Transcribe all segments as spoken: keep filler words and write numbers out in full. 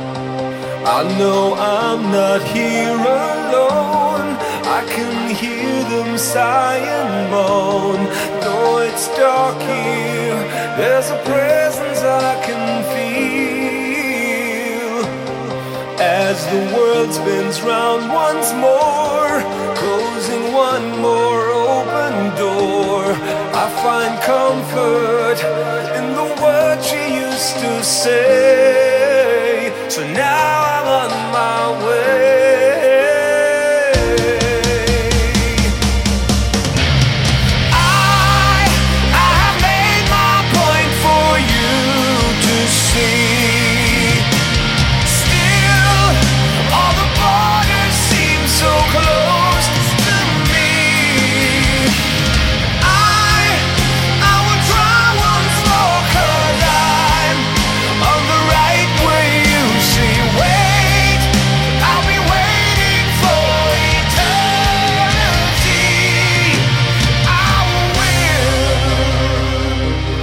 I know I'm not here alone. I can hear them sigh and moan. Though it's dark here, there's a presence I can feel. As the world spins round once more, closing one more open door, I find comfort in the words she used to say. So now I'm on my way. I, I have made my point for you to see. Still, all the borders seem so close to me. I, I will try once more, 'cause I'm on the right way, you see. Wait, I'll be waiting for eternity. I will,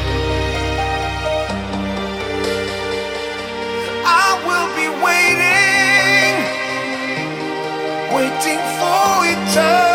I will be waiting, waiting for eternity.